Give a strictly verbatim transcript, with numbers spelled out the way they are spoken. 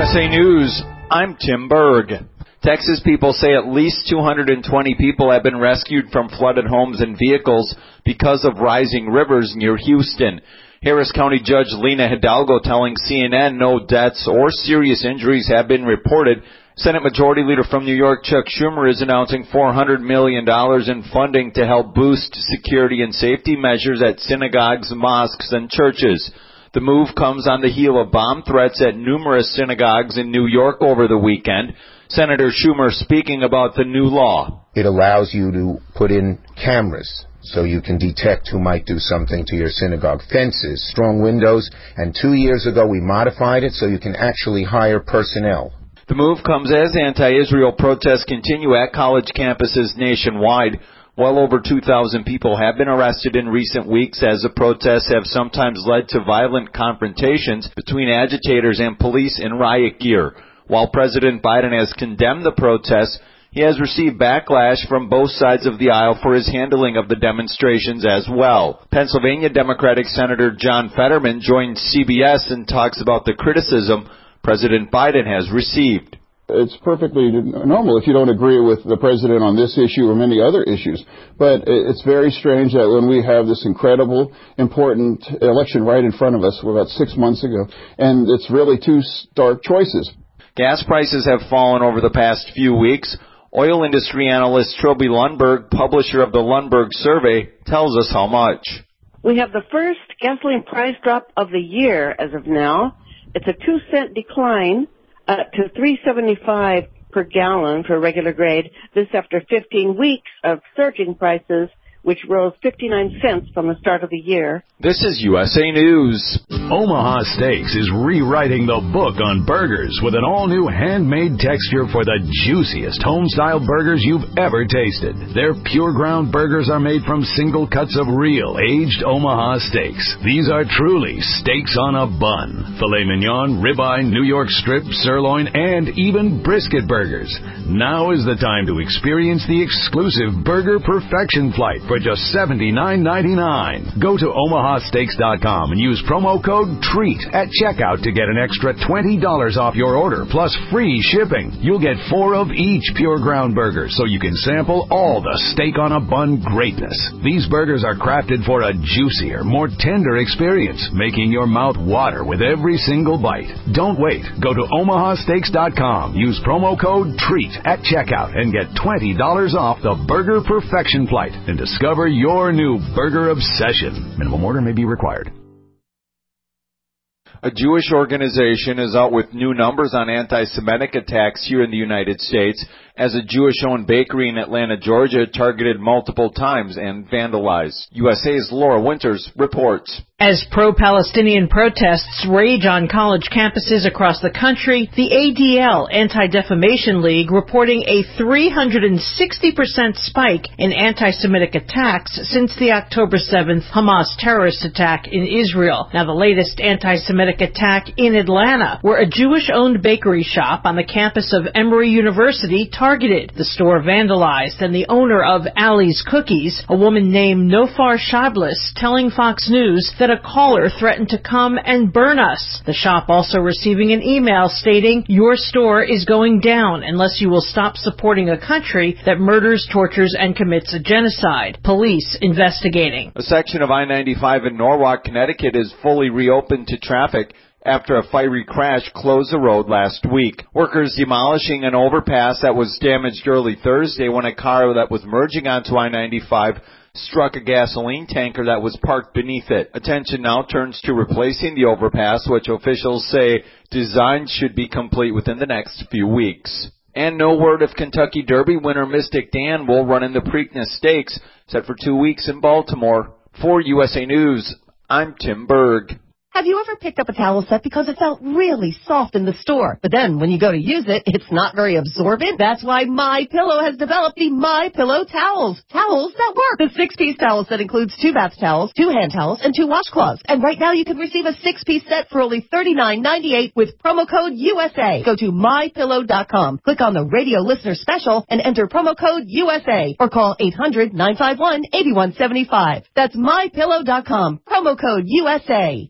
S A News, I'm Tim Berg. Texas people say at least two hundred twenty people have been rescued from flooded homes and vehicles because of rising rivers near Houston. Harris County Judge Lena Hidalgo telling C N N no deaths or serious injuries have been reported. Senate Majority Leader from New York, Chuck Schumer, is announcing four hundred million dollars in funding to help boost security and safety measures at synagogues, mosques, and churches. The move comes on the heel of bomb threats at numerous synagogues in New York over the weekend. Senator Schumer speaking about the new law. It allows you to put in cameras so you can detect who might do something to your synagogue. Fences, strong windows, and two years ago we modified it so you can actually hire personnel. The move comes as anti-Israel protests continue at college campuses nationwide. Well over two thousand people have been arrested in recent weeks as the protests have sometimes led to violent confrontations between agitators and police in riot gear. While President Biden has condemned the protests, he has received backlash from both sides of the aisle for his handling of the demonstrations as well. Pennsylvania Democratic Senator John Fetterman joined C B S and talks about the criticism President Biden has received. It's perfectly normal if you don't agree with the president on this issue or many other issues. But it's very strange that when we have this incredible, important election right in front of us, about six months ago, and it's really two stark choices. Gas prices have fallen over the past few weeks. Oil industry analyst Trilby Lundberg, publisher of the Lundberg Survey, tells us how much. We have the first gasoline price drop of the year as of now. It's a two cent decline uh, to three seventy-five per gallon for regular grade. This after fifteen weeks of surging prices, which rose fifty-nine cents from the start of the year. This is U S A News. Omaha Steaks is rewriting the book on burgers with an all-new handmade texture for the juiciest home-style burgers you've ever tasted. Their pure ground burgers are made from single cuts of real, aged Omaha steaks. These are truly steaks on a bun. Filet mignon, ribeye, New York strip, sirloin, and even brisket burgers. Now is the time to experience the exclusive Burger Perfection Flight for just seventy-nine ninety-nine. Go to omaha steaks dot com and use promo code TREAT at checkout to get an extra twenty dollars off your order plus free shipping. You'll get four of each pure ground burger so you can sample all the steak on a bun greatness. These burgers are crafted for a juicier, more tender experience, making your mouth water with every single bite. Don't wait. Go to omaha steaks dot com. Use promo code TREAT at checkout and get twenty dollars off the Burger Perfection Flight and discover your new burger obsession. Minimum order may be required. A Jewish organization is out with new numbers on anti-Semitic attacks here in the United States as a Jewish-owned bakery in Atlanta, Georgia, targeted multiple times and vandalized. U S A's Laura Winters reports. As pro-Palestinian protests rage on college campuses across the country, the A D L, Anti-Defamation League, reporting a three hundred sixty percent spike in anti-Semitic attacks since the October seventh Hamas terrorist attack in Israel. Now, the latest anti-Semitic attack in Atlanta, where a Jewish-owned bakery shop on the campus of Emory University targeted. The store vandalized, and the owner of Ali's Cookies, a woman named Nofar Shablis, telling Fox News that a caller threatened to come and burn us. The shop also receiving an email stating, "Your store is going down unless you will stop supporting a country that murders, tortures, and commits a genocide." Police investigating. A section of I ninety-five in Norwalk, Connecticut is fully reopened to traffic after a fiery crash closed the road last week. Workers demolishing an overpass that was damaged early Thursday when a car that was merging onto I ninety-five struck a gasoline tanker that was parked beneath it. Attention now turns to replacing the overpass, which officials say design should be complete within the next few weeks. And no word if Kentucky Derby winner Mystic Dan will run in the Preakness Stakes, set for two weeks in Baltimore. For U S A News, I'm Tim Berg. Have you ever picked up a towel set because it felt really soft in the store, but then when you go to use it, it's not very absorbent? That's why MyPillow has developed the MyPillow towels. Towels that work. The six-piece towel set includes two bath towels, two hand towels, and two washcloths. And right now you can receive a six-piece set for only thirty-nine ninety-eight with promo code U S A. Go to my pillow dot com, click on the radio listener special, and enter promo code U S A, or call eight hundred nine five one eight one seven five. That's my pillow dot com, promo code U S A.